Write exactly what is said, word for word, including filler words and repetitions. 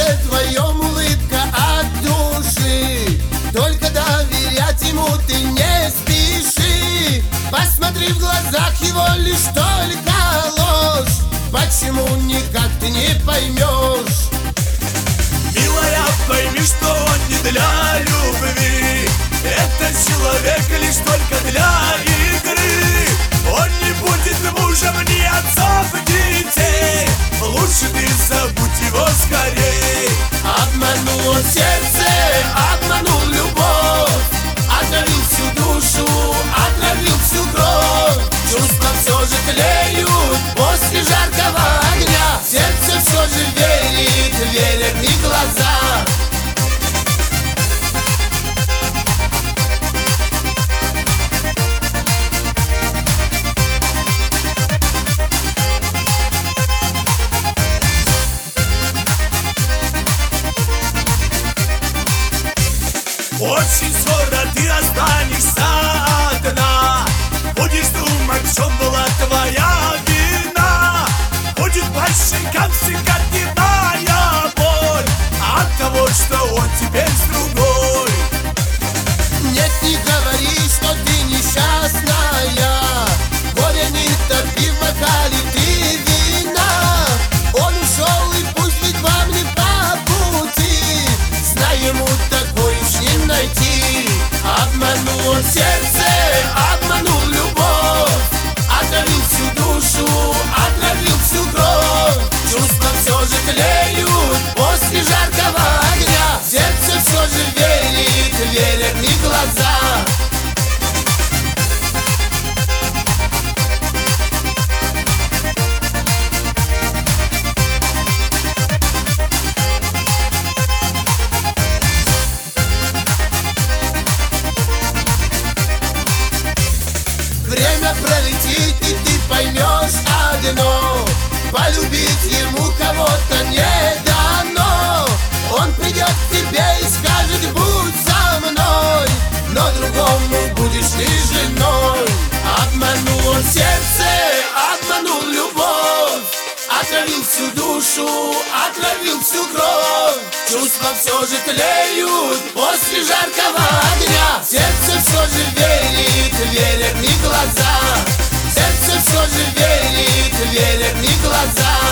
сердце твоем улыбка от души. Только доверять ему ты не спеши. Посмотри, в глазах его лишь только ложь. Почему никак ты не поймешь? Милая, пойми, что он не для любви. Это человек лишь только для игры. Он не будет мужем ни отцов, ни детей. Лучше ты забудь его скорей. Обманул он сердце, обманул любовь, отравил всю душу, отравил всю кровь. Чувства все же тлеют после жаркого огня. Сердце все же верит, верят и глаза. Очень скоро ты останешься одна. Будешь думать, что была твоя вина. Будет по щекам стекать дневная боль от того, что он теперь с другой. Нет, не говори, что ты несчастная. Горе не топи в бокале ты вина. Он ушел, и пусть ведь вам не по пути. Знай, ему такой уж не найти. Обманул он сердце, обманул любовь, отравил всю душу, отравил всю кровь. Чувства все же тлеют после жаркого огня. Сердце все же верит, верят и глаза. Время пролетит, и ты поймешь одно: полюбить ему кого-то не дано. Он придет к тебе и скажет: будь со мной, но другому будешь ты женой. Обманул он сердце, обманул любовь, отравил всю душу, отравил всю кровь. Чувства все же тлеют после жаркого огня. Сердце все же верит, верят и глаза. Сердце все же верит, верят и глаза.